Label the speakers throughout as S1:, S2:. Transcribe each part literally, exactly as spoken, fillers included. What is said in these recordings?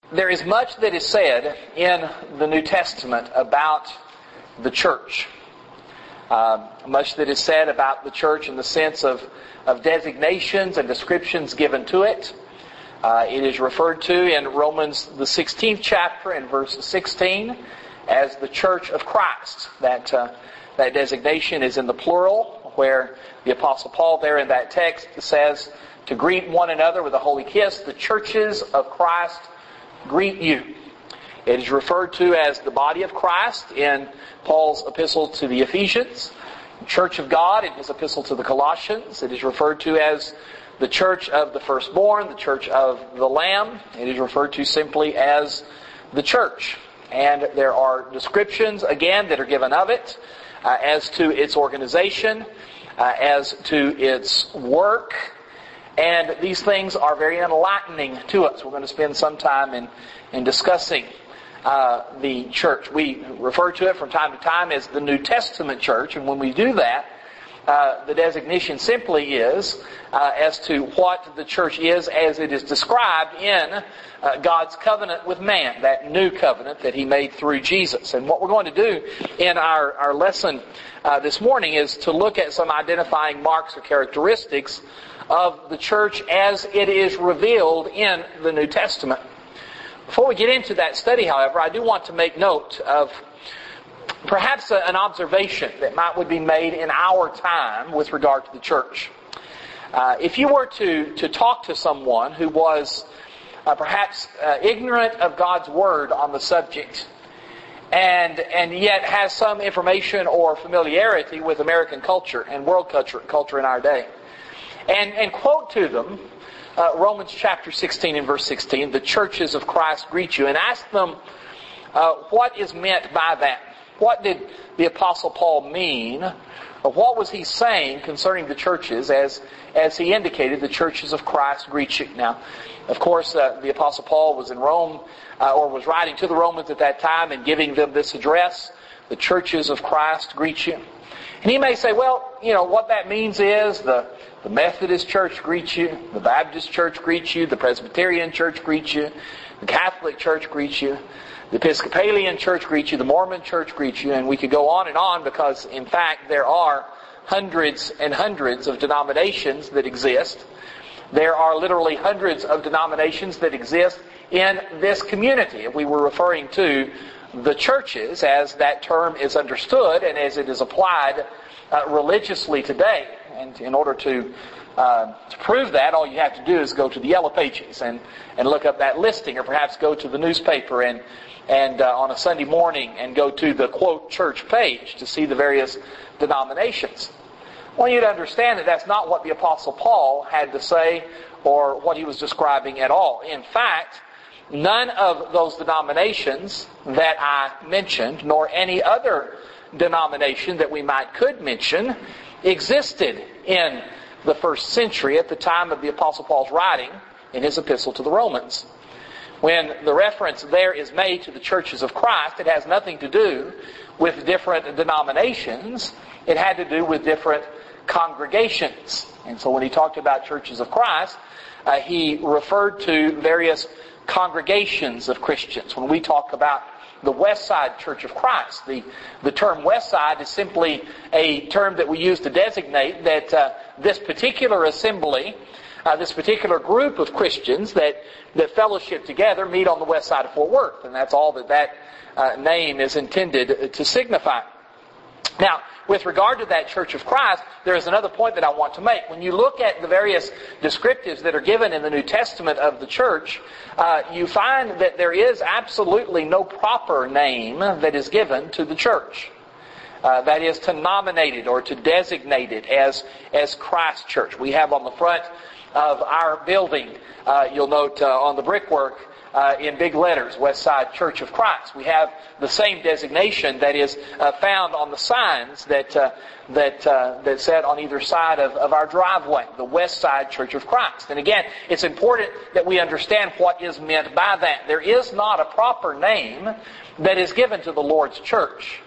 S1: There is much that is said in the New Testament about the church. Uh, much that is said about the church in the sense of, of designations and descriptions given to it. Uh, it is referred to in Romans the sixteenth chapter and verse sixteen as the Church of Christ. That uh, that designation is in the plural, where the Apostle Paul there in that text says to greet one another with a holy kiss. The churches of Christ greet you. It is referred to as the body of Christ in Paul's epistle to the Ephesians, Church of God in his epistle to the Colossians. It is referred to as the church of the firstborn, the church of the Lamb. It is referred to simply as the church. And there are descriptions, again, that are given of it uh, as to its organization, uh, as to its work. And these things are very enlightening to us. We're going to spend some time in, in discussing uh, the church. We refer to it from time to time as the New Testament church. And when we do that, Uh, the designation simply is uh, as to what the church is as it is described in uh, God's covenant with man, that new covenant that He made through Jesus. And what we're going to do in our, our lesson uh, this morning is to look at some identifying marks or characteristics of the church as it is revealed in the New Testament. Before we get into that study, however, I do want to make note of perhaps an observation that might would be made in our time with regard to the church. Uh, if you were to, to talk to someone who was uh, perhaps uh, ignorant of God's Word on the subject, and and yet has some information or familiarity with American culture and world culture, culture in our day, and, and quote to them uh, Romans chapter sixteen and verse sixteen, the churches of Christ greet you, and ask them uh, what is meant by that. What did the Apostle Paul mean? Or what was he saying concerning the churches as, as he indicated the churches of Christ greet you? Now, of course, uh, the Apostle Paul was in Rome, uh, or was writing to the Romans at that time and giving them this address, the churches of Christ greet you. And he may say, well, you know, what that means is the, the Methodist church greets you, the Baptist church greets you, the Presbyterian church greets you, the Catholic church greets you, the Episcopalian church greets you, the Mormon church greets you, and we could go on and on because, in fact, there are hundreds and hundreds of denominations that exist. There are literally hundreds of denominations that exist in this community. We were referring to the churches as that term is understood and as it is applied uh, religiously today. And in order to Uh, to prove that, all you have to do is go to the Yellow Pages and, and look up that listing, or perhaps go to the newspaper and, and uh, on a Sunday morning and go to the, quote, church page to see the various denominations. I want you to understand that that's not what the Apostle Paul had to say or what he was describing at all. In fact, none of those denominations that I mentioned, nor any other denomination that we might could mention, existed in the first century at the time of the Apostle Paul's writing in his epistle to the Romans. When the reference there is made to the churches of Christ, it has nothing to do with different denominations. It had to do with different congregations. And so when he talked about churches of Christ, uh, he referred to various congregations of Christians. When we talk about the West Side Church of Christ, the, the term West Side is simply a term that we use to designate that uh, this particular assembly, uh, this particular group of Christians that, that fellowship together meet on the west side of Fort Worth. And that's all that that uh, name is intended to signify. Now, with regard to that Church of Christ, there is another point that I want to make. When you look at the various descriptives that are given in the New Testament of the church, uh, you find that there is absolutely no proper name that is given to the church. Uh, that is, to nominate it or to designate it as, as Christ Church. We have on the front of our building, uh, you'll note uh, on the brickwork, Uh, in big letters, West Side Church of Christ. We have the same designation that is uh, found on the signs that uh, that uh, that set on either side of, of our driveway, the West Side Church of Christ. And again, it's important that we understand what is meant by that. There is not a proper name that is given to the Lord's church.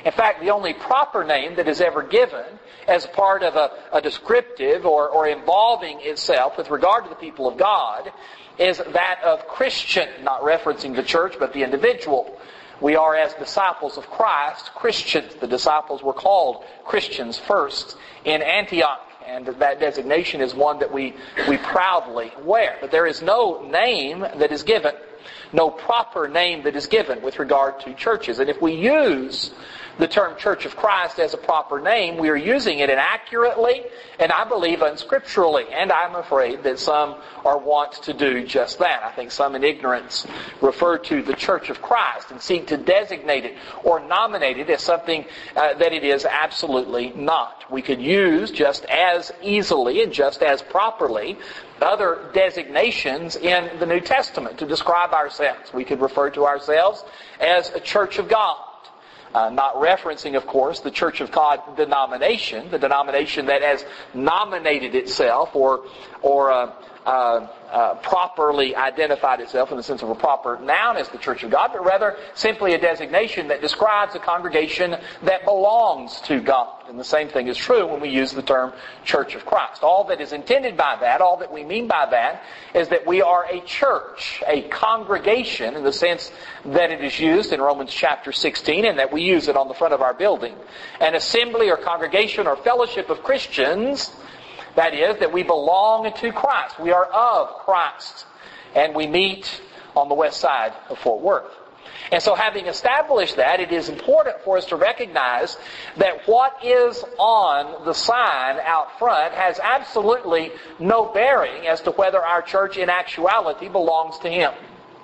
S1: In fact, the only proper name that is ever given as part of a, a descriptive or, or involving itself with regard to the people of God is that of Christian, not referencing the church, but the individual. We are, as disciples of Christ, Christians. The disciples were called Christians first in Antioch, and that designation is one that we, we proudly wear. But there is no name that is given, no proper name that is given with regard to churches. And if we use the term Church of Christ as a proper name, we are using it inaccurately and I believe unscripturally. And I'm afraid that some are wont to do just that. I think some in ignorance refer to the Church of Christ and seek to designate it or nominate it as something uh, that it is absolutely not. We could use just as easily and just as properly other designations in the New Testament to describe ourselves. We could refer to ourselves as a Church of God. Uh, not referencing, of course, the Church of God denomination, the denomination that has nominated itself or or uh, uh, uh, properly identified itself in the sense of a proper noun as the Church of God, but rather simply a designation that describes a congregation that belongs to God. And the same thing is true when we use the term Church of Christ. All that is intended by that, all that we mean by that, is that we are a church, a congregation in the sense that it is used in Romans chapter sixteen and that we use it on the front of our building. An assembly or congregation or fellowship of Christians, that is, that we belong to Christ. We are of Christ. And we meet on the west side of Fort Worth. And so having established that, it is important for us to recognize that what is on the sign out front has absolutely no bearing as to whether our church in actuality belongs to Him.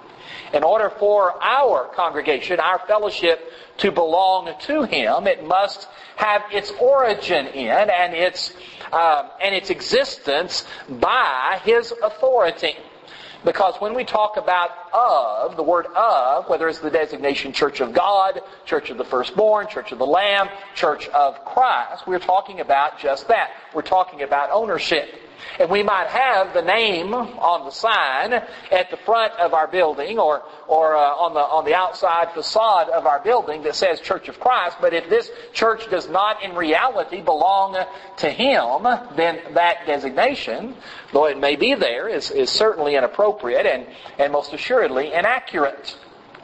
S1: In order for our congregation, our fellowship, to belong to Him, it must have its origin in and its um, and its existence by His authority. Because when we talk about of, the word of, whether it's the designation Church of God, Church of the Firstborn, Church of the Lamb, Church of Christ, we're talking about just that. We're talking about ownership. And we might have the name on the sign at the front of our building or or uh, on the on the outside facade of our building that says Church of Christ, but if this church does not in reality belong to Him, then that designation, though it may be there, is, is certainly inappropriate and, and most assuredly inaccurate.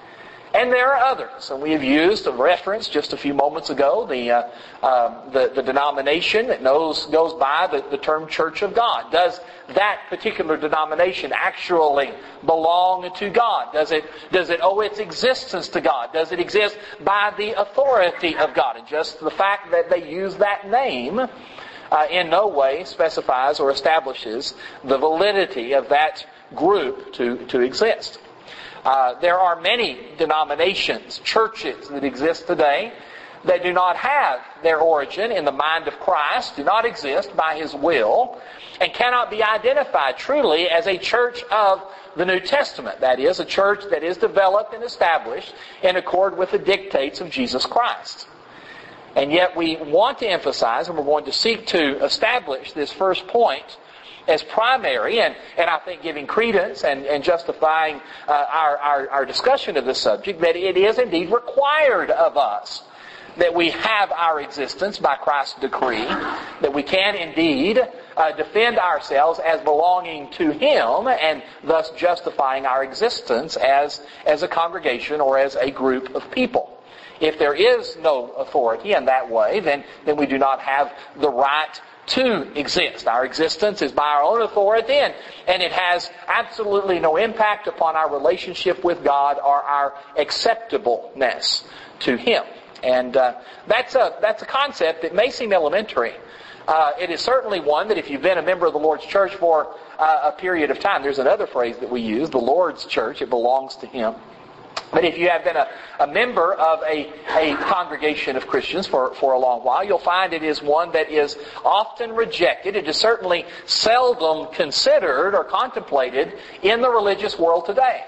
S1: And there are others, and we have used a reference just a few moments ago, the uh, uh, the, the denomination that knows, goes by the, the term Church of God. Does that particular denomination actually belong to God? Does it does it owe its existence to God? Does it exist by the authority of God? And just the fact that they use that name uh, in no way specifies or establishes the validity of that group to, to exist. Uh, there are many denominations, churches that exist today that do not have their origin in the mind of Christ, do not exist by His will, and cannot be identified truly as a church of the New Testament. That is, a church that is developed and established in accord with the dictates of Jesus Christ. And yet we want to emphasize, and we're going to seek to establish this first point as primary, and, and I think giving credence and, and justifying uh, our, our, our discussion of this subject, that it is indeed required of us that we have our existence by Christ's decree, that we can indeed uh, defend ourselves as belonging to Him and thus justifying our existence as, as a congregation or as a group of people. If there is no authority in that way, then, then we do not have the right to exist. Our existence is by our own authority, and, and it has absolutely no impact upon our relationship with God or our acceptableness to Him. And uh, that's a that's a concept that may seem elementary. Uh, it is certainly one that if you've been a member of the Lord's church for uh, a period of time, there's another phrase that we use, the Lord's church, it belongs to Him. But if you have been a, a member of a, a congregation of Christians for, for a long while, you'll find it is one that is often rejected. It is certainly seldom considered or contemplated in the religious world today.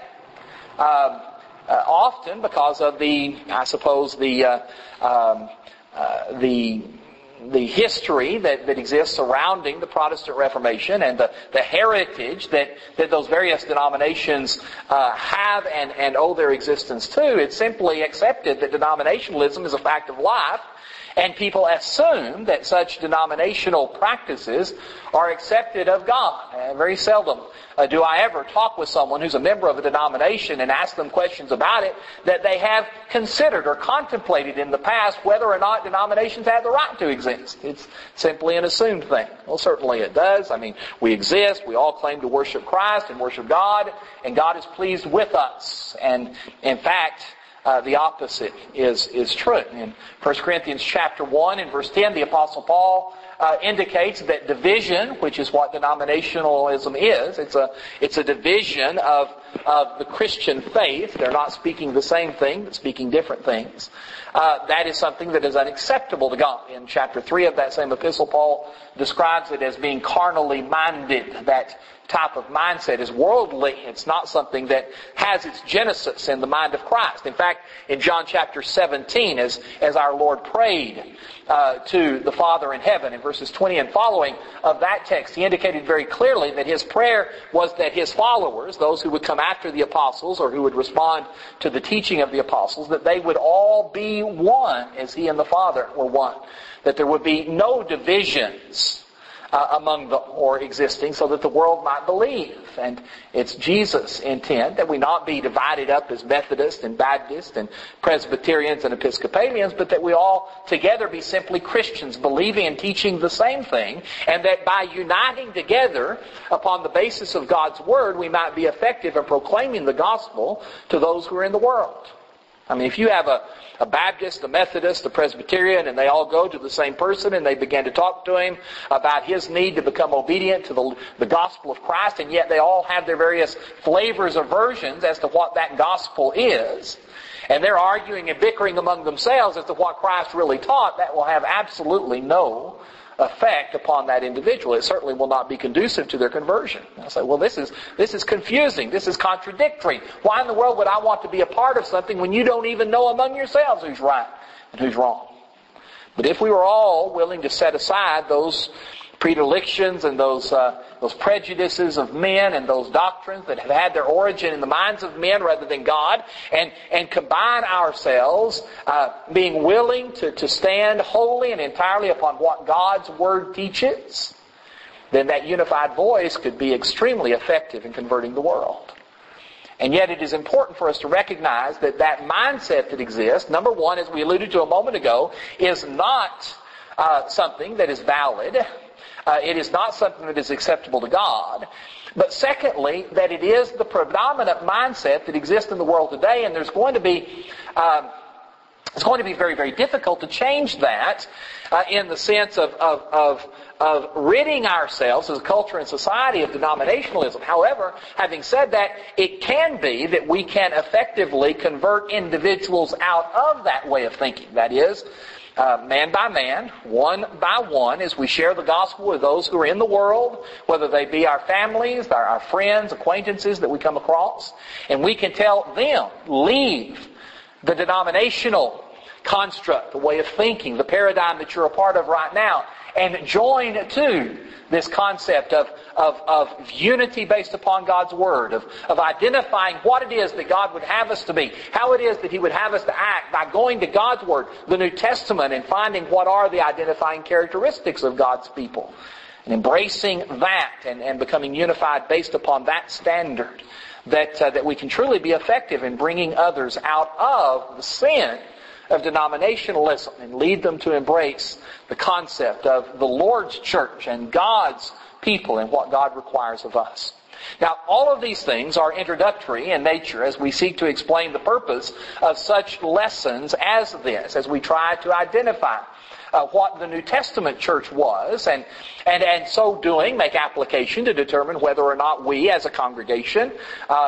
S1: Um, uh, often because of the, I suppose, the uh, um, uh, the the history that, that exists surrounding the Protestant Reformation and the, the heritage that, that those various denominations uh, have and, and owe their existence to. It's simply accepted that denominationalism is a fact of life, and people assume that such denominational practices are accepted of God. And very seldom uh, do I ever talk with someone who's a member of a denomination and ask them questions about it that they have considered or contemplated in the past whether or not denominations have the right to exist. It's simply an assumed thing. Well, certainly it does. I mean, we exist. We all claim to worship Christ and worship God, and God is pleased with us. And in fact, Uh, the opposite is, is true. In First Corinthians chapter one and verse ten, the Apostle Paul uh, indicates that division, which is what denominationalism is, it's a, it's a division of, of the Christian faith. They're not speaking the same thing, but speaking different things. Uh, that is something that is unacceptable to God. In chapter three of that same epistle, Paul describes it as being carnally minded. That type of mindset is worldly. It's not something that has its genesis in the mind of Christ. In fact, in John chapter seventeen, as, as our Lord prayed uh, to the Father in heaven, in verses twenty and following of that text, He indicated very clearly that His prayer was that His followers, those who would come after the apostles or who would respond to the teaching of the apostles, that they would all be one as He and the Father were one. That there would be no divisions Uh, among the or existing, so that the world might believe. And it's Jesus' intent that we not be divided up as Methodists and Baptists and Presbyterians and Episcopalians, but that we all together be simply Christians, believing and teaching the same thing, and that by uniting together upon the basis of God's Word, we might be effective in proclaiming the gospel to those who are in the world. I mean, if you have a, a Baptist, a Methodist, a Presbyterian, and they all go to the same person and they begin to talk to him about his need to become obedient to the, the gospel of Christ, and yet they all have their various flavors or versions as to what that gospel is, and they're arguing and bickering among themselves as to what Christ really taught, that will have absolutely no effect upon that individual. It certainly will not be conducive to their conversion. I say, well, this is this is confusing. This is contradictory. Why in the world would I want to be a part of something when you don't even know among yourselves who's right and who's wrong? But if we were all willing to set aside those predilections and those uh, those prejudices of men and those doctrines that have had their origin in the minds of men rather than God, and and combine ourselves, uh, being willing to, to stand wholly and entirely upon what God's Word teaches, then that unified voice could be extremely effective in converting the world. And yet it is important for us to recognize that that mindset that exists, number one, as we alluded to a moment ago, is not uh, something that is valid. Uh, it is not something that is acceptable to God. But secondly, that it is the predominant mindset that exists in the world today, and there's going to be um, it's going to be very, very difficult to change that uh, in the sense of, of, of, of ridding ourselves as a culture and society of denominationalism. However, having said that, it can be that we can effectively convert individuals out of that way of thinking. That is, Uh, man by man, one by one, as we share the gospel with those who are in the world, whether they be our families, our, our friends, acquaintances that we come across, and we can tell them, leave the denominational construct, the way of thinking, the paradigm that you're a part of right now, and join to this concept of, of, of unity based upon God's Word, of, of identifying what it is that God would have us to be, how it is that He would have us to act by going to God's Word, the New Testament, and finding what are the identifying characteristics of God's people. And embracing that and, and becoming unified based upon that standard, that, uh, that we can truly be effective in bringing others out of the sin of denominationalism and lead them to embrace the concept of the Lord's church and God's people and what God requires of us. Now, all of these things are introductory in nature as we seek to explain the purpose of such lessons as this, as we try to identify uh, what the New Testament church was, and, and, and so doing make application to determine whether or not we as a congregation uh,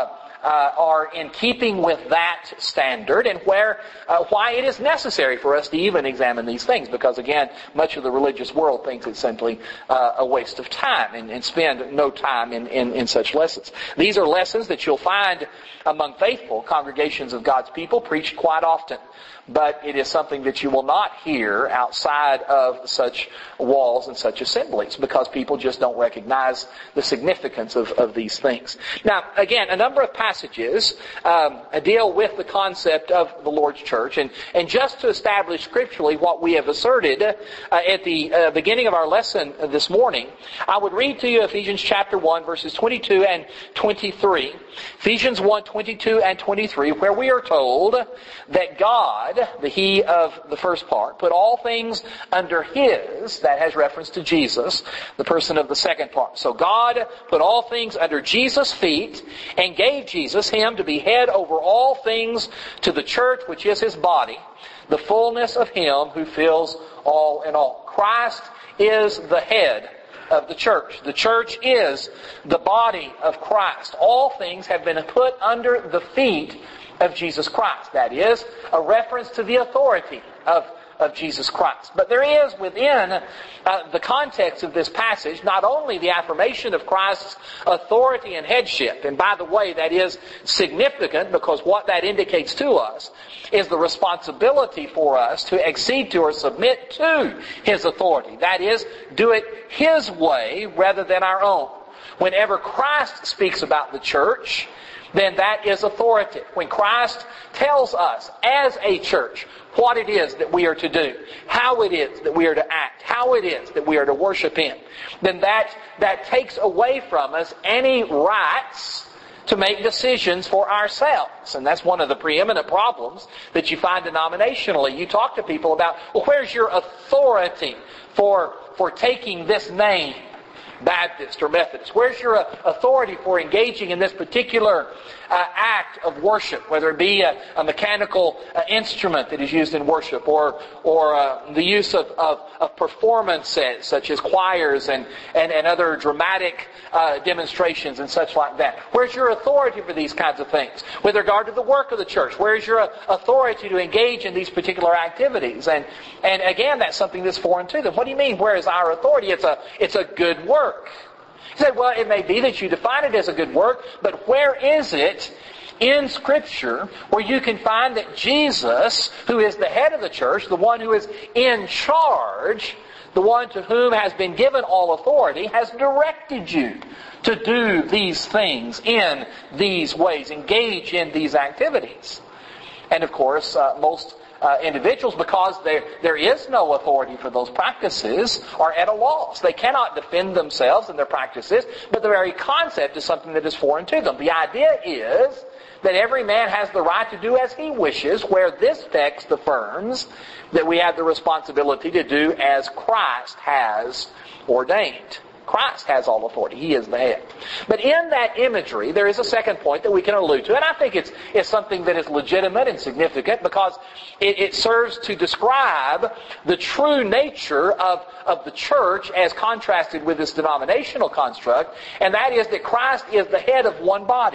S1: uh, are in keeping with that standard, and where uh, why it is necessary for us to even examine these things. Because again, much of the religious world thinks it's simply uh, a waste of time and, and spend no time in, in, in such lessons. These are lessons that you'll find among faithful congregations of God's people preached quite often. But it is something that you will not hear outside of such walls and such assemblies, because people just don't recognize the significance of, of these things. Now, again, a number of passages um, deal with the concept of the Lord's church. And, and just to establish scripturally what we have asserted uh, at the uh, beginning of our lesson this morning, I would read to you Ephesians chapter one, verses twenty-two and twenty-three. Ephesians one, twenty-two and twenty-three, where we are told that God, the He of the first part, put all things under His, that has reference to Jesus, the person of the second part. So God put all things under Jesus' feet and gave Jesus, Him, to be head over all things to the church, which is His body, the fullness of Him who fills all in all. Christ is the head of the church. The church is the body of Christ. All things have been put under the feet of Jesus Christ. That is a reference to the authority of, of Jesus Christ. But there is within uh, the context of this passage not only the affirmation of Christ's authority and headship, and by the way, that is significant because what that indicates to us is the responsibility for us to accede to or submit to His authority. That is, do it His way rather than our own. Whenever Christ speaks about the church, then that is authoritative. When Christ tells us as a church what it is that we are to do, how it is that we are to act, how it is that we are to worship Him, then that, that takes away from us any rights to make decisions for ourselves. And that's one of the preeminent problems that you find denominationally. You talk to people about, well, where's your authority for, for taking this name? Baptist or Methodist? Where's your uh, authority for engaging in this particular uh, act of worship, whether it be a, a mechanical uh, instrument that is used in worship, or or uh, the use of, of, of performances such as choirs and, and, and other dramatic uh, demonstrations and such like that? Where's your authority for these kinds of things? With regard to the work of the church, where's your uh, authority to engage in these particular activities? And and again, that's something that's foreign to them. What do you mean, where is our authority? It's a it's a good work. You say, well, it may be that you define it as a good work, but where is it in Scripture where you can find that Jesus, who is the head of the church, the one who is in charge, the one to whom has been given all authority, has directed you to do these things in these ways, engage in these activities? And of course, uh, most Uh, individuals, because there there is no authority for those practices, are at a loss. They cannot defend themselves in their practices, but the very concept is something that is foreign to them. The idea is that every man has the right to do as he wishes, where this text affirms that we have the responsibility to do as Christ has ordained. Christ has all authority. He is the head. But in that imagery, there is a second point that we can allude to, and I think it's, it's something that is legitimate and significant because it, it serves to describe the true nature of, of the church as contrasted with this denominational construct, and that is that Christ is the head of one body.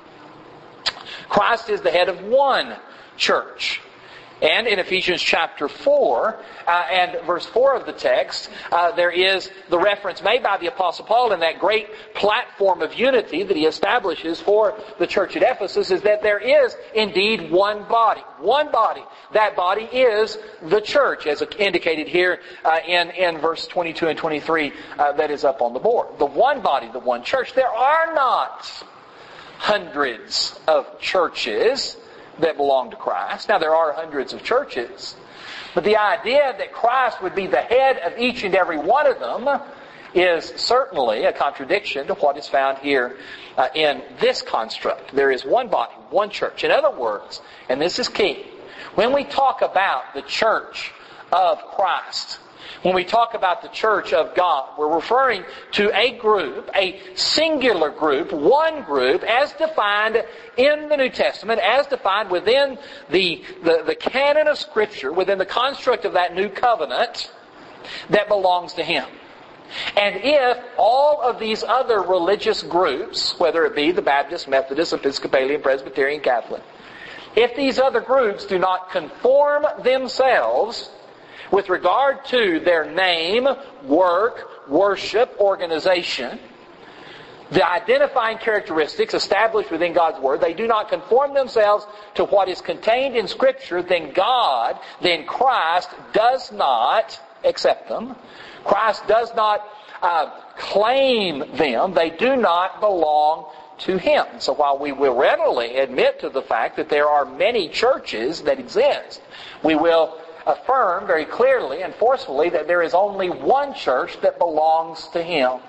S1: Christ is the head of one church. And in Ephesians chapter four, uh, and verse four of the text, uh, there is the reference made by the Apostle Paul in that great platform of unity that he establishes for the church at Ephesus, is that there is indeed one body. One body. That body is the church, as indicated here uh, in, in verse twenty-two and twenty-three uh, that is up on the board. The one body, the one church. There are not hundreds of churches that belong to Christ. Now, there are hundreds of churches, but the idea that Christ would be the head of each and every one of them is certainly a contradiction to what is found here uh, in this construct. There is one body, one church. In other words, and this is key, when we talk about the church of Christ, when we talk about the church of God, we're referring to a group, a singular group, one group, as defined in the New Testament, as defined within the, the, the canon of Scripture, within the construct of that new covenant that belongs to Him. And if all of these other religious groups, whether it be the Baptist, Methodist, Episcopalian, Presbyterian, Catholic, if these other groups do not conform themselves with regard to their name, work, worship, organization, the identifying characteristics established within God's Word, they do not conform themselves to what is contained in Scripture, then God, then Christ does not accept them. Christ does not uh, claim them. They do not belong to Him. So while we will readily admit to the fact that there are many churches that exist, we will affirm very clearly and forcefully that there is only one church that belongs to Him.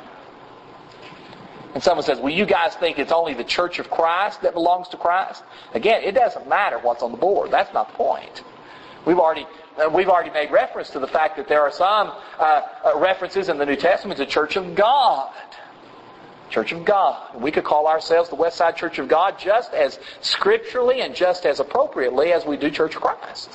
S1: And someone says, well, you guys think it's only the Church of Christ that belongs to Christ? Again, it doesn't matter what's on the board. That's not the point. We've already uh, we've already made reference to the fact that there are some uh, uh, references in the New Testament to Church of God. Church of God. We could call ourselves the Westside Church of God just as scripturally and just as appropriately as we do Church of Christ.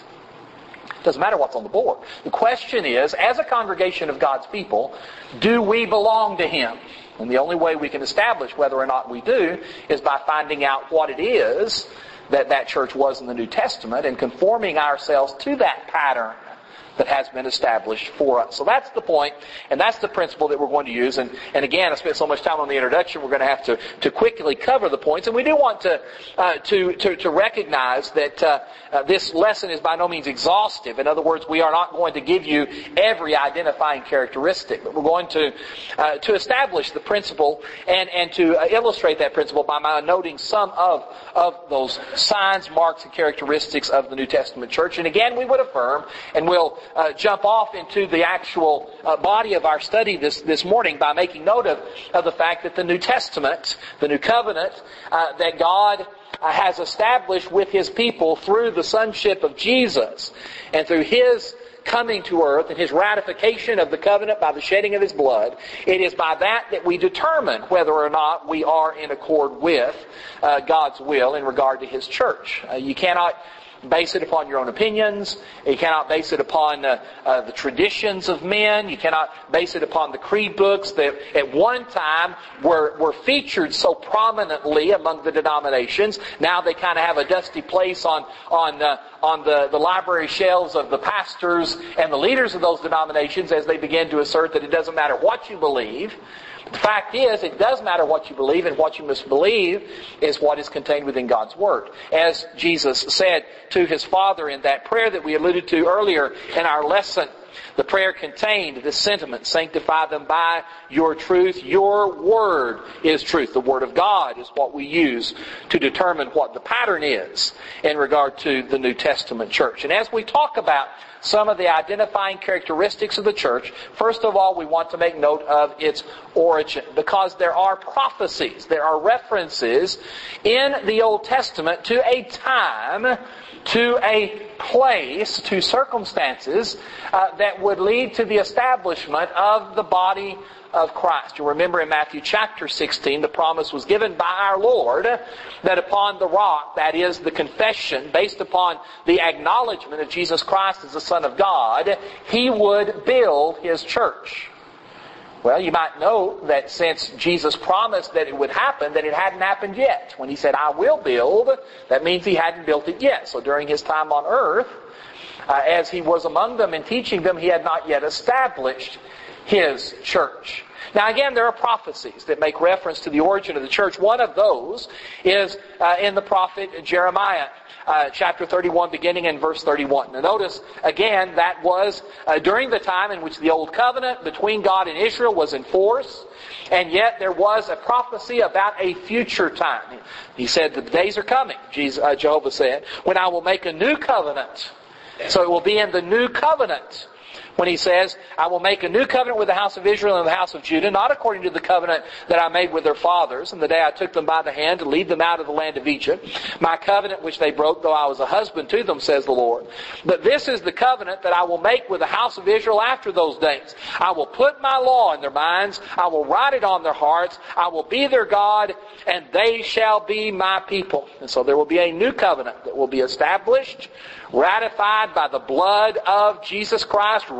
S1: It doesn't matter what's on the board. The question is, as a congregation of God's people, do we belong to Him? And the only way we can establish whether or not we do is by finding out what it is that that church was in the New Testament and conforming ourselves to that pattern that has been established for us. So that's the point, and that's the principle that we're going to use. And, and again, I spent so much time on the introduction, we're going to have to, to quickly cover the points. And we do want to uh, to, to to recognize that uh, uh, this lesson is by no means exhaustive. In other words, we are not going to give you every identifying characteristic, but we're going to uh, to establish the principle and, and to uh, illustrate that principle by my noting some of, of those signs, marks, and characteristics of the New Testament church. And again, we would affirm, and we'll Uh, jump off into the actual uh, body of our study this, this morning by making note of, of the fact that the New Testament, the New Covenant, uh, that God uh, has established with His people through the sonship of Jesus and through His coming to earth and His ratification of the covenant by the shedding of His blood, it is by that that we determine whether or not we are in accord with uh, God's will in regard to His church. Uh, you cannot base it upon your own opinions. You cannot base it upon uh, uh, the traditions of men. You cannot base it upon the creed books that at one time were, were featured so prominently among the denominations. Now they kind of have a dusty place on on uh, on the, the library shelves of the pastors and the leaders of those denominations as they begin to assert that it doesn't matter what you believe. The fact is, it does matter what you believe, and what you must believe is what is contained within God's Word. As Jesus said to His Father in that prayer that we alluded to earlier in our lesson, the prayer contained this sentiment: sanctify them by your truth. Your Word is truth. The Word of God is what we use to determine what the pattern is in regard to the New Testament church. And as we talk about some of the identifying characteristics of the church, first of all, we want to make note of its origin, because there are prophecies, there are references in the Old Testament to a time, to a place, to circumstances uh, that would lead to the establishment of the body of Christ. You'll remember in Matthew chapter sixteen, the promise was given by our Lord that upon the rock, that is the confession, based upon the acknowledgement of Jesus Christ as the Son of God, He would build His church. Well, you might know that since Jesus promised that it would happen, that it hadn't happened yet. When He said, I will build, that means He hadn't built it yet. So during His time on earth, uh, as He was among them and teaching them, He had not yet established His church. Now again, there are prophecies that make reference to the origin of the church. One of those is uh, in the prophet Jeremiah, uh, chapter thirty-one, beginning in verse thirty-one. Now notice, again, that was uh, during the time in which the Old Covenant between God and Israel was in force, and yet there was a prophecy about a future time. He said, the days are coming, Jesus, uh, Jehovah said, when I will make a new covenant. So it will be in the new covenant when He says, I will make a new covenant with the house of Israel and the house of Judah, not according to the covenant that I made with their fathers in the day I took them by the hand to lead them out of the land of Egypt. My covenant which they broke, though I was a husband to them, says the Lord. But this is the covenant that I will make with the house of Israel after those days. I will put my law in their minds. I will write it on their hearts. I will be their God, and they shall be my people. And so there will be a new covenant that will be established, ratified by the blood of Jesus Christ,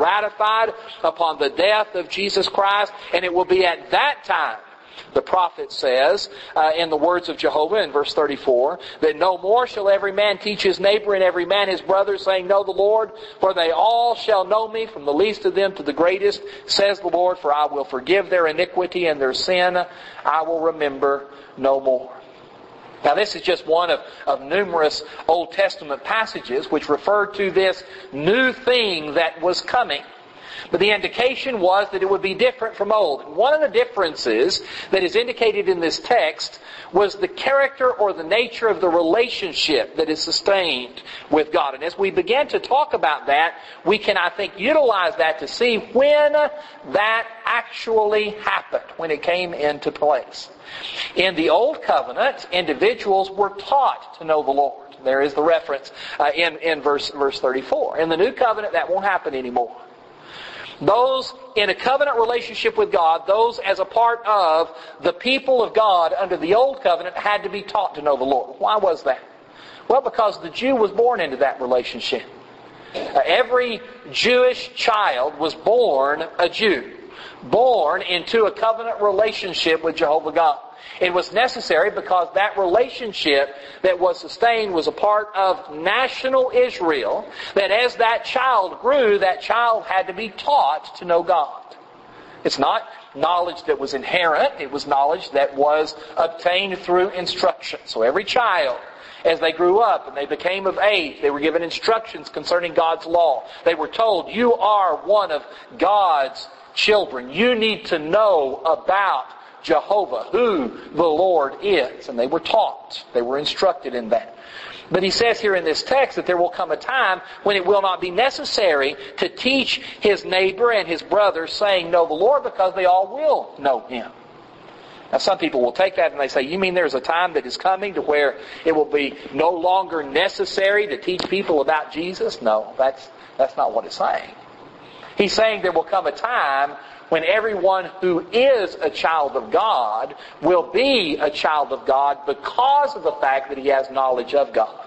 S1: ratified upon the death of Jesus Christ. And it will be at that time, the prophet says, uh, in the words of Jehovah in verse thirty-four, that no more shall every man teach his neighbor and every man his brother, saying, Know the Lord, for they all shall know me, from the least of them to the greatest, says the Lord, for I will forgive their iniquity and their sin I will remember no more. Now this is just one of, of numerous Old Testament passages which refer to this new thing that was coming. But the indication was that it would be different from old. And one of the differences that is indicated in this text was the character or the nature of the relationship that is sustained with God. And as we begin to talk about that, we can, I think, utilize that to see when that actually happened, when it came into place. In the Old Covenant, individuals were taught to know the Lord. There is the reference uh, in, in verse, verse thirty-four. In the New Covenant, that won't happen anymore. Those in a covenant relationship with God, those as a part of the people of God under the Old Covenant, had to be taught to know the Lord. Why was that? Well, because the Jew was born into that relationship. Uh, every Jewish child was born a Jew, born into a covenant relationship with Jehovah God. It was necessary because that relationship that was sustained was a part of national Israel, that as that child grew, that child had to be taught to know God. It's not knowledge that was inherent, it was knowledge that was obtained through instruction. So every child, as they grew up and they became of age, they were given instructions concerning God's law. They were told, you are one of God's children. You need to know about Jehovah, who the Lord is. And they were taught. They were instructed in that. But he says here in this text that there will come a time when it will not be necessary to teach his neighbor and his brother, saying, Know the Lord, because they all will know Him. Now some people will take that and they say, you mean there's a time that is coming to where it will be no longer necessary to teach people about Jesus? No, that's, that's not what it's saying. He's saying there will come a time when everyone who is a child of God will be a child of God because of the fact that he has knowledge of God.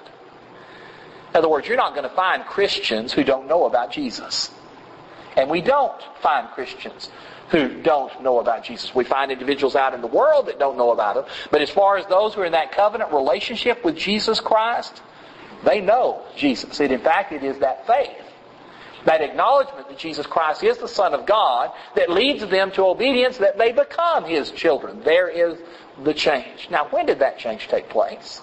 S1: In other words, you're not going to find Christians who don't know about Jesus. And we don't find Christians who don't know about Jesus. We find individuals out in the world that don't know about Him. But as far as those who are in that covenant relationship with Jesus Christ, they know Jesus. And in fact, it is that faith, that acknowledgement that Jesus Christ is the Son of God, that leads them to obedience, that they become His children. There is the change. Now, when did that change take place?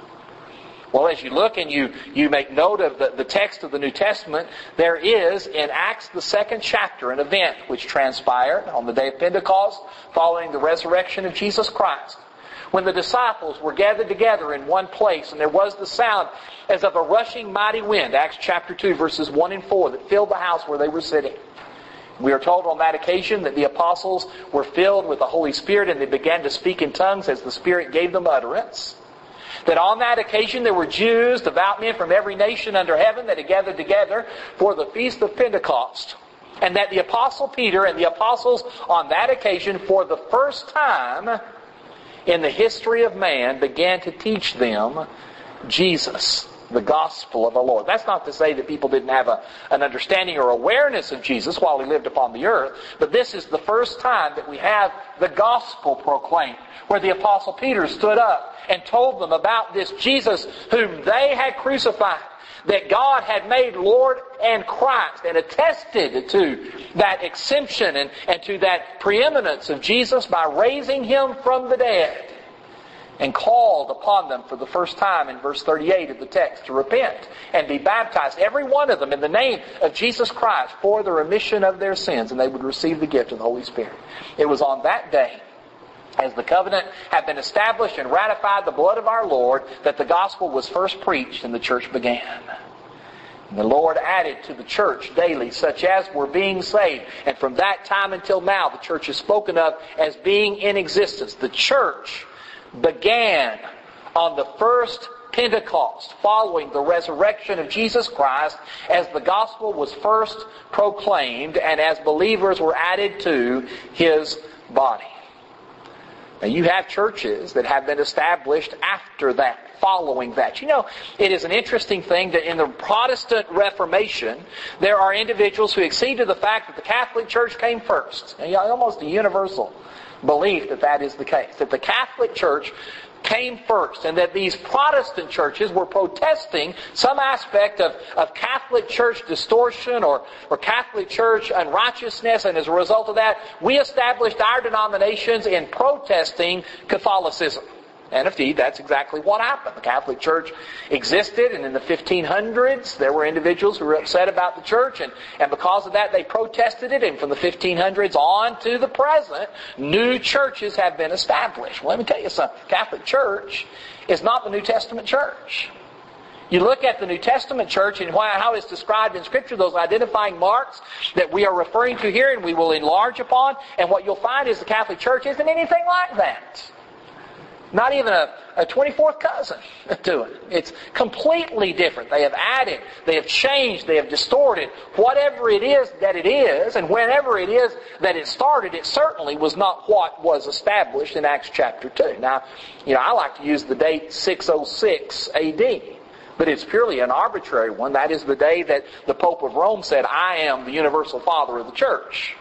S1: Well, as you look and you, you make note of the, the text of the New Testament, there is in Acts the second chapter an event which transpired on the day of Pentecost following the resurrection of Jesus Christ. When the disciples were gathered together in one place, and there was the sound as of a rushing mighty wind, Acts chapter two, verses one and four, that filled the house where they were sitting. We are told on that occasion that the apostles were filled with the Holy Spirit and they began to speak in tongues as the Spirit gave them utterance. That on that occasion there were Jews, devout men from every nation under heaven that had gathered together for the feast of Pentecost. And that the Apostle Peter and the apostles on that occasion, for the first time in the history of man, began to teach them Jesus, the gospel of our Lord. That's not to say that people didn't have a, an understanding or awareness of Jesus while He lived upon the earth, but this is the first time that we have the gospel proclaimed, where the Apostle Peter stood up and told them about this Jesus whom they had crucified, that God had made Lord and Christ, and attested to that exemption and, and to that preeminence of Jesus by raising Him from the dead, and called upon them for the first time in verse thirty-eight of the text to repent and be baptized, every one of them, in the name of Jesus Christ for the remission of their sins, and they would receive the gift of the Holy Spirit. It was on that day, as the covenant had been established and ratified the blood of our Lord, that the gospel was first preached and the church began. And the Lord added to the church daily such as were being saved. And from that time until now, the church is spoken of as being in existence. The church began on the first Pentecost, following the resurrection of Jesus Christ, as the gospel was first proclaimed and as believers were added to His body. Now, you have churches that have been established after that. following that. You know, it is an interesting thing that in the Protestant Reformation, there are individuals who accede to the fact that the Catholic Church came first. And almost a universal belief that that is the case. That the Catholic Church came first, and that these Protestant churches were protesting some aspect of, of Catholic Church distortion or, or Catholic Church unrighteousness, and as a result of that, we established our denominations in protesting Catholicism. And indeed, that's exactly what happened. The Catholic Church existed, and in the fifteen hundreds, there were individuals who were upset about the church, and, and because of that, they protested it, and from the fifteen hundreds on to the present, new churches have been established. Well, let me tell you something. The Catholic Church is not the New Testament church. You look at the New Testament church and how it's described in Scripture, those identifying marks that we are referring to here and we will enlarge upon, and what you'll find is the Catholic Church isn't anything like that. Not even a, a twenty-fourth cousin to it. It's completely different. They have added, they have changed, they have distorted. Whatever it is that it is, and whenever it is that it started, it certainly was not what was established in Acts chapter two. Now, you know, I like to use the date six oh six A D. But it's purely an arbitrary one. That is the day that the Pope of Rome said, I am the universal father of the church.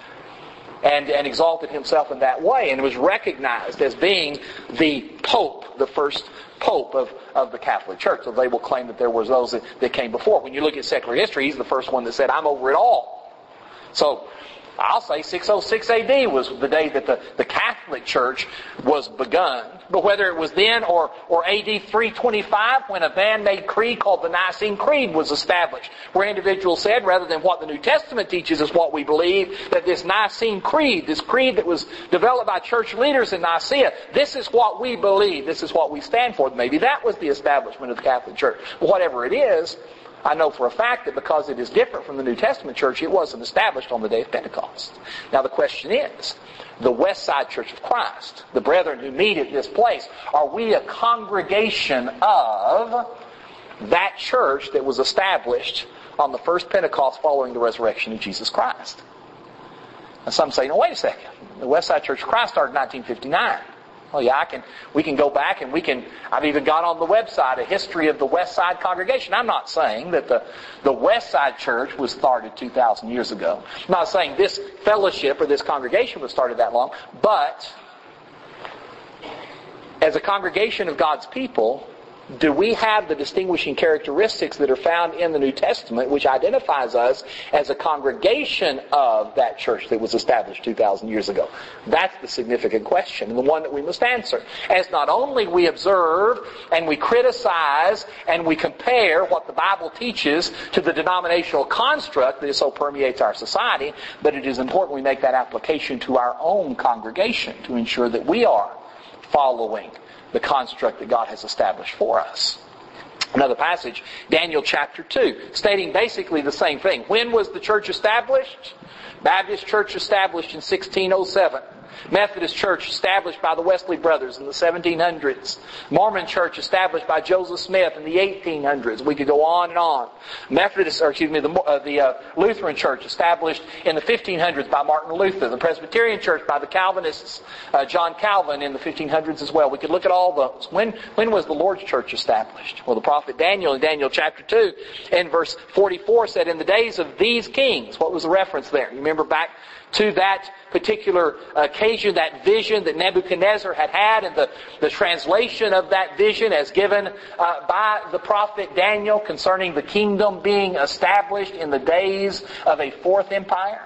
S1: And, and exalted himself in that way, and was recognized as being the Pope, the first Pope of, of the Catholic Church. So they will claim that there was those that, that came before. When you look at secular history, he's the first one that said, I'm over it all. So I'll say six oh six A D was the day that the, the Catholic Church was begun. But whether it was then or, or A D three twenty-five, when a man-made creed called the Nicene Creed was established, where individuals said, rather than what the New Testament teaches is what we believe, that this Nicene Creed, this creed that was developed by church leaders in Nicaea, this is what we believe, this is what we stand for. Maybe that was the establishment of the Catholic Church. But whatever it is, I know for a fact that because it is different from the New Testament church, it wasn't established on the day of Pentecost. Now the question is, the West Side Church of Christ, the brethren who meet at this place, are we a congregation of that church that was established on the first Pentecost following the resurrection of Jesus Christ? And some say, no, wait a second. The West Side Church of Christ started in nineteen fifty-nine. Well, yeah, I can. We can go back and we can. I've even got on the website a history of the West Side congregation. I'm not saying that the the West Side Church was started two thousand years ago. I'm not saying this fellowship or this congregation was started that long. But as a congregation of God's people, do we have the distinguishing characteristics that are found in the New Testament, which identifies us as a congregation of that church that was established two thousand years ago? That's the significant question, and the one that we must answer. As not only we observe and we criticize and we compare what the Bible teaches to the denominational construct that so permeates our society, but it is important we make that application to our own congregation to ensure that we are following the construct that God has established for us. Another passage, Daniel chapter two, stating basically the same thing. When was the church established? Baptist church established in sixteen oh seven. Methodist church established by the Wesley brothers in the seventeen hundreds. Mormon church established by Joseph Smith in the eighteen hundreds. We could go on and on. Methodist, or excuse me, the, uh, the uh, Lutheran church established in the fifteen hundreds by Martin Luther. The Presbyterian church by the Calvinists, uh, John Calvin in the fifteen hundreds as well. We could look at all those. When, when was the Lord's church established? Well, the prophet Daniel in Daniel chapter two in verse forty-four said, in the days of these kings. What was the reference there? You remember back to that particular occasion, that vision that Nebuchadnezzar had had, and the, the translation of that vision as given uh, by the prophet Daniel concerning the kingdom being established in the days of a fourth empire.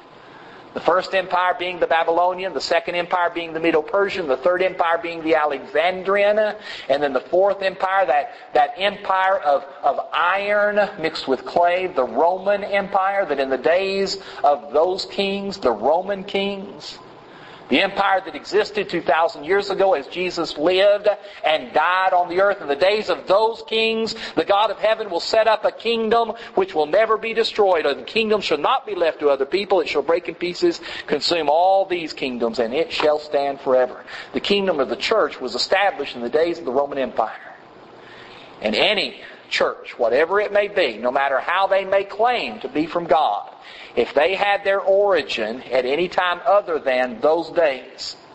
S1: The first empire being the Babylonian, the second empire being the Medo-Persian, the third empire being the Alexandrian, and then the fourth empire, that, that empire of, of iron mixed with clay, the Roman Empire, that in the days of those kings, the Roman kings, the empire that existed two thousand years ago as Jesus lived and died on the earth. In the days of those kings, the God of heaven will set up a kingdom which will never be destroyed. The kingdom shall not be left to other people. It shall break in pieces, consume all these kingdoms, and it shall stand forever. The kingdom of the church was established in the days of the Roman Empire. And any church, whatever it may be, no matter how they may claim to be from God, if they had their origin at any time other than those days,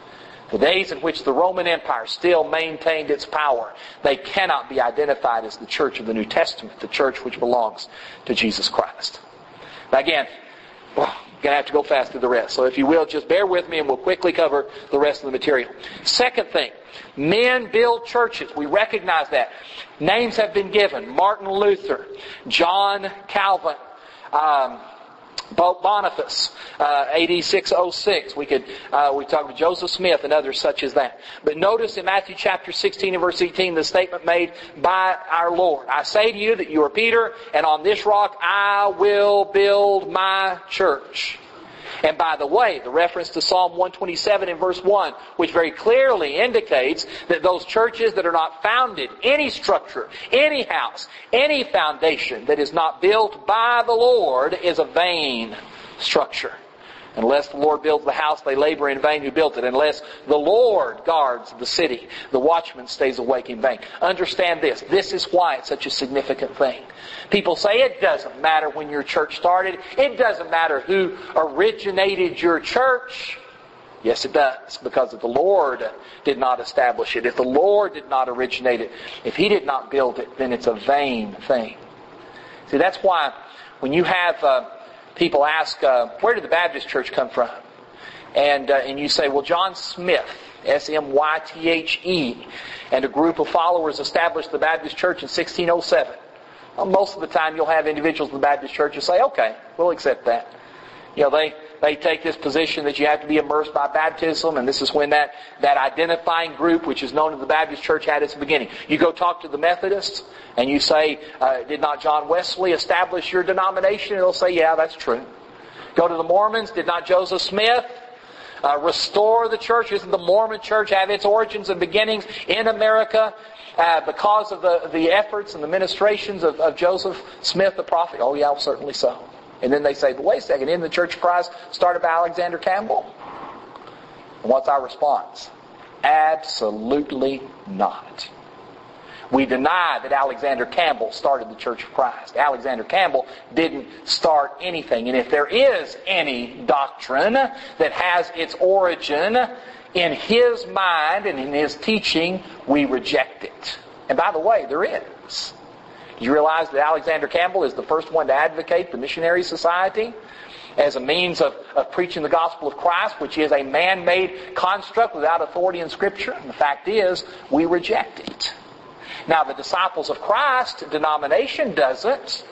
S1: The days in which the Roman Empire still maintained its power, they cannot be identified as the church of the New Testament, the church which belongs to Jesus Christ. Now again, well, I'm going to have to go fast through the rest. So if you will, just bear with me and we'll quickly cover the rest of the material. Second thing, men build churches. We recognize that. Names have been given. Martin Luther, John Calvin, um, Pope Boniface, uh, A D six oh six. We could uh, we talk about Joseph Smith and others such as that. But notice in Matthew chapter sixteen and verse eighteen, the statement made by our Lord. I say to you that you are Peter, and on this rock I will build my church. And by the way, the reference to Psalm one twenty-seven in verse one, which very clearly indicates that those churches that are not founded, any structure, any house, any foundation that is not built by the Lord is a vain structure. Unless the Lord builds the house, they labor in vain who built it. Unless the Lord guards the city, the watchman stays awake in vain. Understand this. This is why it's such a significant thing. People say it doesn't matter when your church started. It doesn't matter who originated your church. Yes, it does. Because if the Lord did not establish it, if the Lord did not originate it, if He did not build it, then it's a vain thing. See, that's why when you have... Uh, People ask, uh, where did the Baptist church come from? And uh, and you say, well, John Smith, S M Y T H E, and a group of followers established the Baptist church in sixteen oh seven. Well, most of the time you'll have individuals in the Baptist church who say, okay, we'll accept that. You know, they, they take this position that you have to be immersed by baptism, and this is when that, that identifying group, which is known as the Baptist church, had its beginning. You go talk to the Methodists, and you say, uh, did not John Wesley establish your denomination? And they'll say, yeah, that's true. Go to the Mormons, did not Joseph Smith uh, restore the church? Doesn't the Mormon church have its origins and beginnings in America uh, because of the, the efforts and the ministrations of, of Joseph Smith the prophet? Oh yeah, certainly so. And then they say, but wait a second, isn't the Church of Christ started by Alexander Campbell? And what's our response? Absolutely not. We deny that Alexander Campbell started the Church of Christ. Alexander Campbell didn't start anything. And if there is any doctrine that has its origin in his mind and in his teaching, we reject it. And by the way, there is. You realize that Alexander Campbell is the first one to advocate the missionary society as a means of, of preaching the gospel of Christ, which is a man-made construct without authority in Scripture. And the fact is, we reject it. Now, the Disciples of Christ denomination doesn't.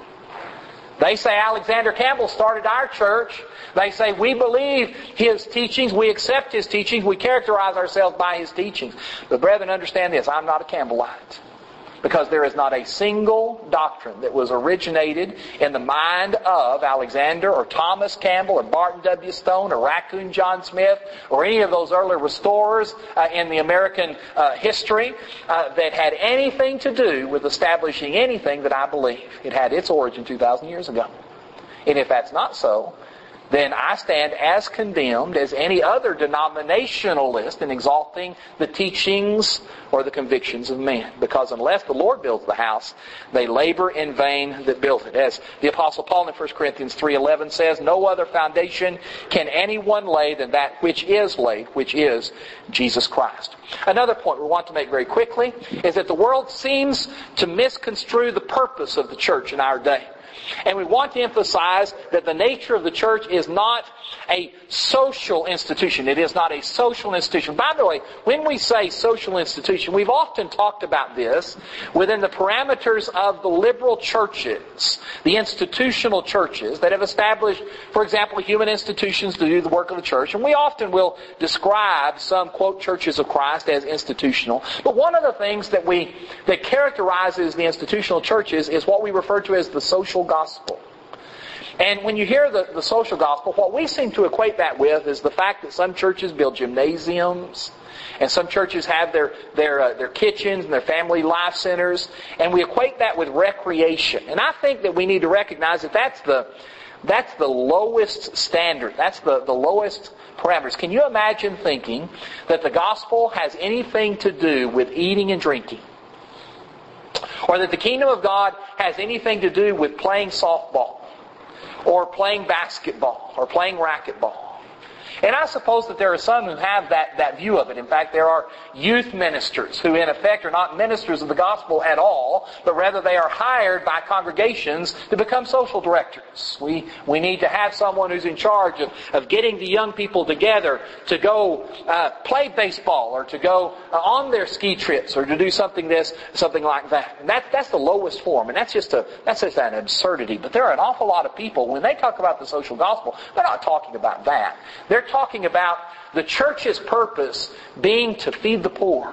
S1: They say Alexander Campbell started our church. They say we believe his teachings, we accept his teachings, we characterize ourselves by his teachings. But brethren, understand this, I'm not a Campbellite. Because there is not a single doctrine that was originated in the mind of Alexander or Thomas Campbell or Barton W. Stone or Raccoon John Smith or any of those early restorers uh, in the American uh, history uh, that had anything to do with establishing anything that I believe. It had its origin two thousand years ago. And if that's not so, then I stand as condemned as any other denominationalist in exalting the teachings or the convictions of men. Because unless the Lord builds the house, they labor in vain that build it. As the Apostle Paul in First Corinthians three eleven says, no other foundation can anyone lay than that which is laid, which is Jesus Christ. Another point we want to make very quickly is that the world seems to misconstrue the purpose of the church in our day. And we want to emphasize that the nature of the church is not a social institution. It is not a social institution. By the way, when we say social institution, we've often talked about this within the parameters of the liberal churches, the institutional churches that have established, for example, human institutions to do the work of the church. And we often will describe some, quote, churches of Christ as institutional. But one of the things that we that characterizes the institutional churches is what we refer to as the social gospel. And when you hear the, the social gospel, what we seem to equate that with is the fact that some churches build gymnasiums, and some churches have their their uh, their kitchens and their family life centers, and we equate that with recreation. And I think that we need to recognize that that's the that's the lowest standard. That's the, the lowest parameters. Can you imagine thinking that the gospel has anything to do with eating and drinking? Or that the kingdom of God has anything to do with playing softball, or playing basketball, or playing racquetball? And I suppose that there are some who have that, that view of it. In fact, there are youth ministers who in effect are not ministers of the gospel at all, but rather they are hired by congregations to become social directors. We we need to have someone who's in charge of, of getting the young people together to go uh, play baseball or to go uh, on their ski trips or to do something this, something like that. And that, that's the lowest form. And that's just a that's just an absurdity. But there are an awful lot of people, when they talk about the social gospel, they're not talking about that. They're talking about the church's purpose being to feed the poor.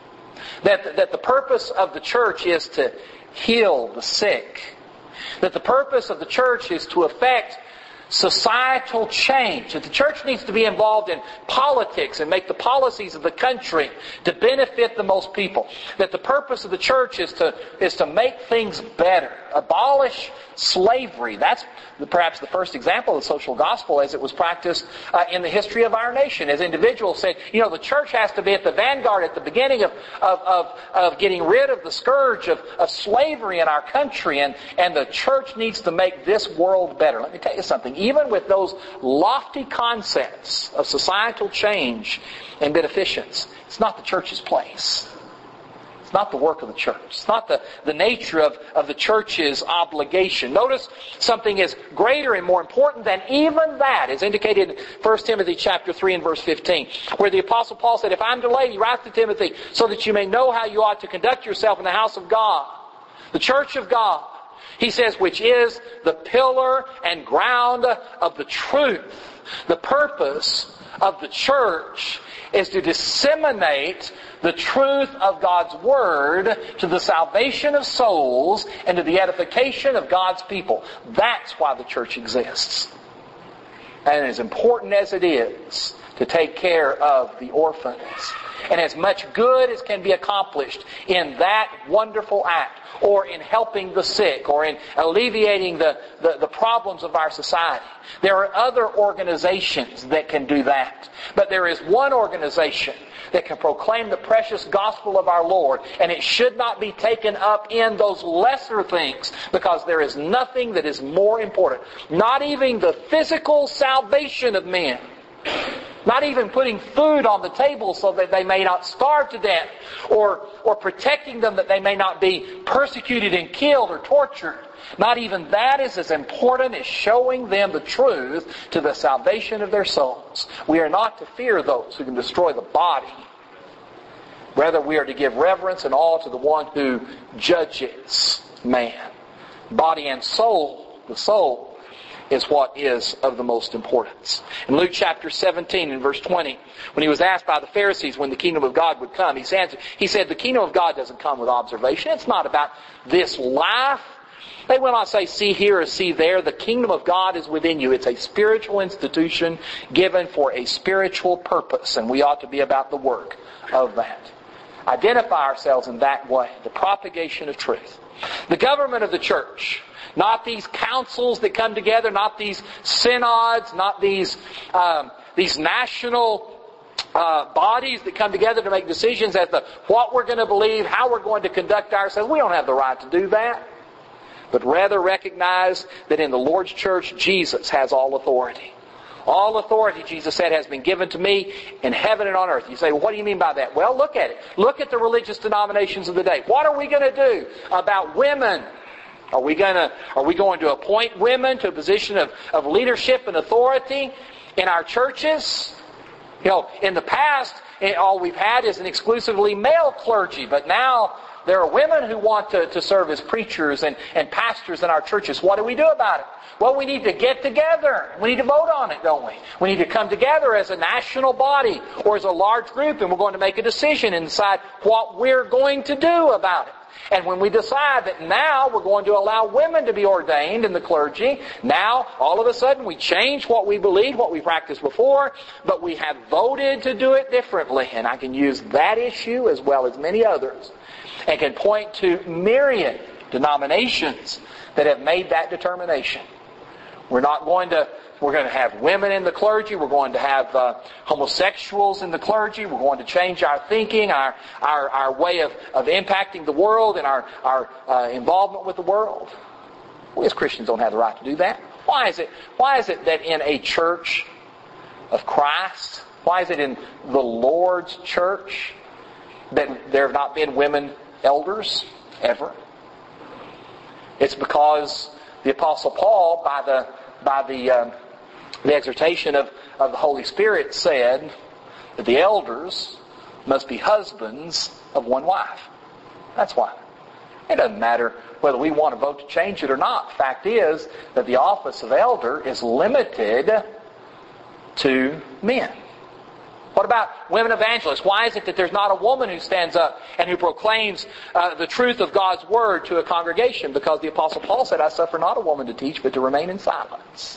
S1: That, that the purpose of the church is to heal the sick. That the purpose of the church is to affect societal change. That the church needs to be involved in politics and make the policies of the country to benefit the most people. That the purpose of the church is to, is to make things better. Abolish slavery. That's perhaps the first example of the social gospel as it was practiced uh, in the history of our nation. As individuals said, you know, the church has to be at the vanguard at the beginning of, of, of, of getting rid of the scourge of, of slavery in our country, and, and the church needs to make this world better. Let me tell you something. Even with those lofty concepts of societal change and beneficence, it's not the church's place. It's not the work of the church. It's not the, the nature of, of the church's obligation. Notice something is greater and more important than even that is indicated in First Timothy chapter three and verse fifteen, where the Apostle Paul said, if I'm delayed, he writes to Timothy, so that you may know how you ought to conduct yourself in the house of God, the church of God. He says, which is the pillar and ground of the truth. The purpose of the church is to disseminate the truth of God's Word to the salvation of souls and to the edification of God's people. That's why the church exists. And as important as it is to take care of the orphans, and as much good as can be accomplished in that wonderful act, or in helping the sick, or in alleviating the, the, the problems of our society. There are other organizations that can do that. But there is one organization that can proclaim the precious gospel of our Lord, and it should not be taken up in those lesser things, because there is nothing that is more important. Not even the physical salvation of men. Not even putting food on the table so that they may not starve to death, or, or protecting them that they may not be persecuted and killed or tortured. Not even that is as important as showing them the truth to the salvation of their souls. We are not to fear those who can destroy the body. Rather, we are to give reverence and awe to the one who judges man. Body and soul, the soul, is what is of the most importance. In Luke chapter seventeen and verse twenty, when he was asked by the Pharisees when the kingdom of God would come, he said, he said, the kingdom of God doesn't come with observation. It's not about this life. They will not say, see here or see there. The kingdom of God is within you. It's a spiritual institution given for a spiritual purpose, and we ought to be about the work of that. Identify ourselves in that way, the propagation of truth. The government of the church, not these councils that come together, not these synods, not these um, these national uh, bodies that come together to make decisions as to what we're going to believe, how we're going to conduct ourselves. We don't have the right to do that. But rather recognize that in the Lord's church, Jesus has all authority. All authority, Jesus said, has been given to me in heaven and on earth. You say, well, what do you mean by that? Well, look at it. Look at the religious denominations of the day. What are we going to do about women? Are we going to, are we going to appoint women to a position of, of leadership and authority in our churches? You know, in the past, all we've had is an exclusively male clergy, but now there are women who want to, to serve as preachers and, and pastors in our churches. What do we do about it? Well, we need to get together. We need to vote on it, don't we? We need to come together as a national body or as a large group, and we're going to make a decision and decide what we're going to do about it. And when we decide that now we're going to allow women to be ordained in the clergy, now all of a sudden we change what we believed, what we practiced before, but we have voted to do it differently. And I can use that issue as well as many others, and can point to myriad denominations that have made that determination. We're not going to, we're going to have women in the clergy. We're going to have uh, homosexuals in the clergy. We're going to change our thinking, our our, our way of, of impacting the world, and our, our uh, involvement with the world. We as Christians don't have the right to do that. Why is it, why is it that in a church of Christ? Why is it in the Lord's church that there have not been women elders ever? It's because the Apostle Paul, by the by the um, the exhortation of, of the Holy Spirit, said that the elders must be husbands of one wife. That's why. It doesn't matter whether we want to vote to change it or not. The fact is that the office of elder is limited to men. What about women evangelists? Why is it that there's not a woman who stands up and who proclaims uh, the truth of God's Word to a congregation? Because the Apostle Paul said, I suffer not a woman to teach, but to remain in silence.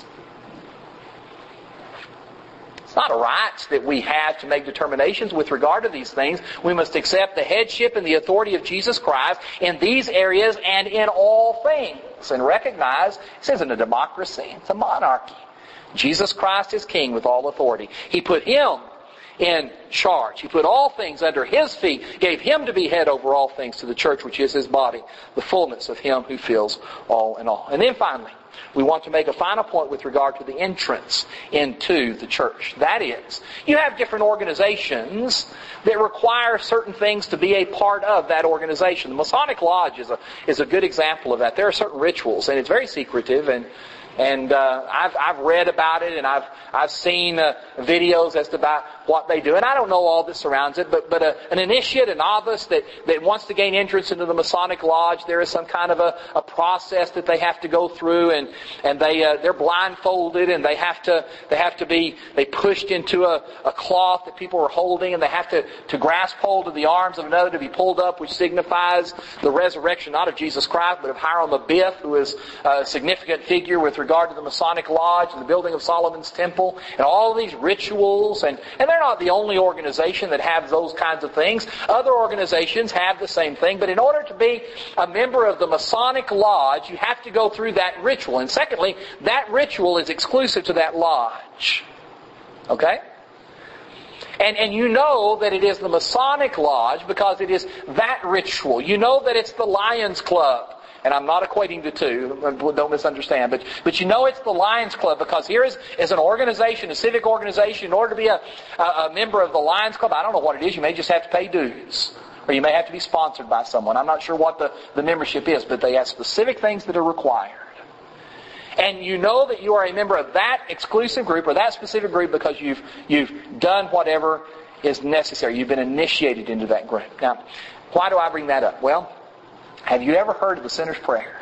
S1: It's not a right that we have to make determinations with regard to these things. We must accept the headship and the authority of Jesus Christ in these areas and in all things. And recognize, this isn't a democracy, it's a monarchy. Jesus Christ is King with all authority. He put Him in charge. He put all things under His feet, gave Him to be head over all things to the church, which is His body, the fullness of Him who fills all in all. And then finally, we want to make a final point with regard to the entrance into the church. That is, you have different organizations that require certain things to be a part of that organization. The Masonic Lodge is a, is a good example of that. There are certain rituals, and it's very secretive, and And uh, I've I've read about it, and I've I've seen uh, videos as to about what they do, and I don't know all that surrounds it. But but a, an initiate, a novice that, that wants to gain entrance into the Masonic Lodge, there is some kind of a, a process that they have to go through, and and they uh, they're blindfolded, and they have to they have to be they pushed into a, a cloth that people are holding, and they have to to grasp hold of the arms of another to be pulled up, which signifies the resurrection not of Jesus Christ, but of Hiram Abiff, who is a significant figure with regard regard to the Masonic Lodge and the building of Solomon's Temple and all of these rituals. And, and they're not the only organization that have those kinds of things. Other organizations have the same thing. But in order to be a member of the Masonic Lodge, you have to go through that ritual. And secondly, that ritual is exclusive to that lodge. Okay? And, and you know that it is the Masonic Lodge because it is that ritual. You know that it's the Lions Club. And I'm not equating the two, don't misunderstand, but but you know it's the Lions Club because here is, is an organization, a civic organization. In order to be a, a, a member of the Lions Club, I don't know what it is, you may just have to pay dues. Or you may have to be sponsored by someone. I'm not sure what the, the membership is, but they have specific things that are required. And you know that you are a member of that exclusive group or that specific group because you've you've done whatever is necessary. You've been initiated into that group. Now, why do I bring that up? Well, have you ever heard of the sinner's prayer?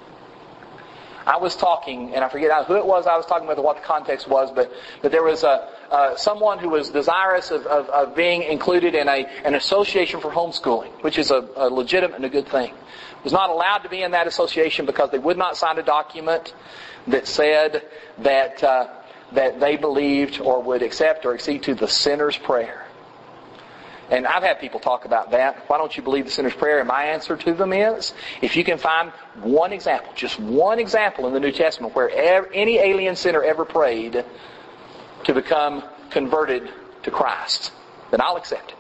S1: I was talking, and I forget who it was I was talking with or what the context was, but, but there was a, uh, someone who was desirous of, of, of being included in a, an association for homeschooling, which is a, a legitimate and a good thing. Was not allowed to be in that association because they would not sign a document that said that, uh, that they believed or would accept or accede to the sinner's prayer. And I've had people talk about that. Why don't you believe the sinner's prayer? And my answer to them is, if you can find one example, just one example in the New Testament where ever, any alien sinner ever prayed to become converted to Christ, then I'll accept it.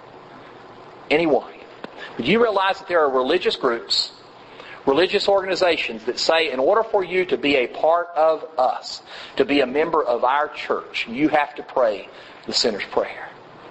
S1: Any one. But you realize that there are religious groups, religious organizations that say in order for you to be a part of us, to be a member of our church, you have to pray the sinner's prayer.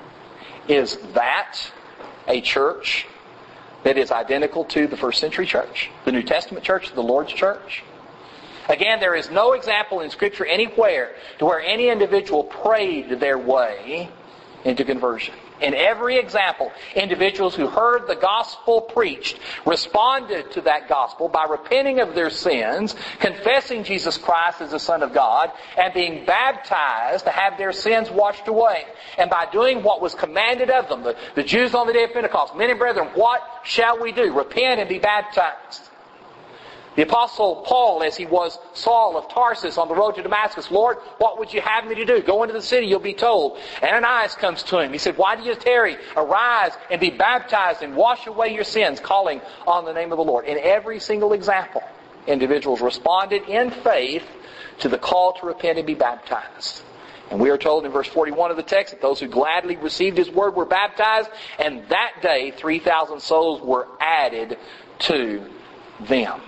S1: Is that a church that is identical to the first century church? The New Testament church, the Lord's church? Again, there is no example in Scripture anywhere to where any individual prayed their way into conversion. In every example, individuals who heard the gospel preached responded to that gospel by repenting of their sins, confessing Jesus Christ as the Son of God, and being baptized to have their sins washed away. And by doing what was commanded of them, the, the Jews on the day of Pentecost, men and brethren, what shall we do? Repent and be baptized. The Apostle Paul, as he was Saul of Tarsus on the road to Damascus, Lord, what would you have me to do? Go into the city, you'll be told. Ananias comes to him. He said, why do you tarry? Arise and be baptized and wash away your sins, calling on the name of the Lord. In every single example, individuals responded in faith to the call to repent and be baptized. And we are told in verse forty-one of the text that those who gladly received His word were baptized, and that day three thousand souls were added to them.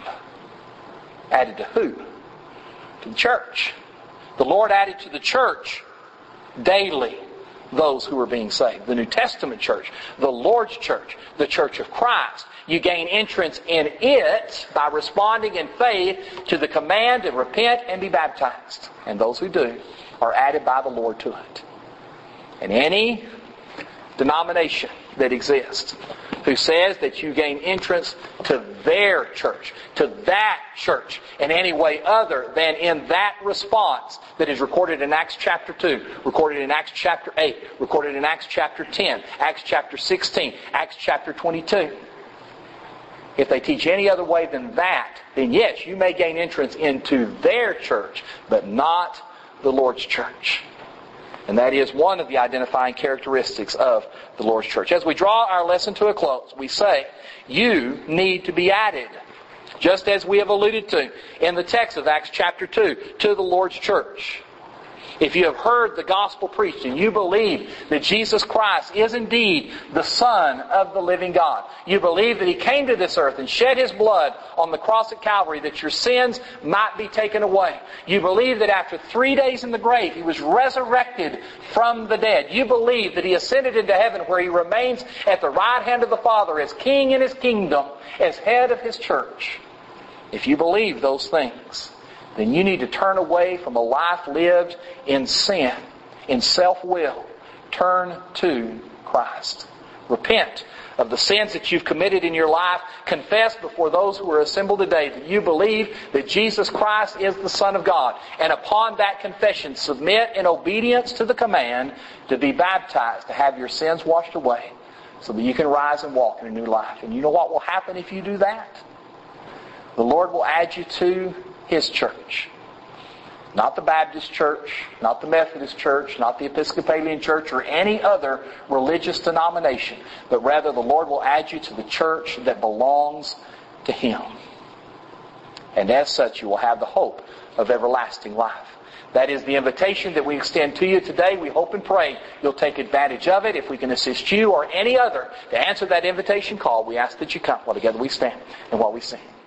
S1: Added to who? To the church. The Lord added to the church daily those who are being saved. The New Testament church, the Lord's church, the church of Christ. You gain entrance in it by responding in faith to the command to repent and be baptized. And those who do are added by the Lord to it. And any denomination that exists who says that you gain entrance to their church, to that church, in any way other than in that response that is recorded in Acts chapter two, recorded in Acts chapter eight, recorded in Acts chapter ten, Acts chapter sixteen, Acts chapter twenty-two. If they teach any other way than that, then yes, you may gain entrance into their church, but not the Lord's church. And that is one of the identifying characteristics of the Lord's church. As we draw our lesson to a close, we say, you need to be added, just as we have alluded to in the text of Acts chapter two, to the Lord's church. If you have heard the gospel preached and you believe that Jesus Christ is indeed the Son of the living God, you believe that He came to this earth and shed His blood on the cross at Calvary that your sins might be taken away. You believe that after three days in the grave He was resurrected from the dead. You believe that He ascended into heaven where He remains at the right hand of the Father as King in His kingdom, as head of His church. If you believe those things, then you need to turn away from a life lived in sin, in self-will. Turn to Christ. Repent of the sins that you've committed in your life. Confess before those who are assembled today that you believe that Jesus Christ is the Son of God. And upon that confession, submit in obedience to the command to be baptized, to have your sins washed away, so that you can rise and walk in a new life. And you know what will happen if you do that? The Lord will add you to His church. Not the Baptist church, not the Methodist church, not the Episcopalian church, or any other religious denomination, but rather the Lord will add you to the church that belongs to Him. And as such, you will have the hope of everlasting life. That is the invitation that we extend to you today. We hope and pray you'll take advantage of it. If we can assist you or any other to answer that invitation call, we ask that you come while together we stand and while we sing.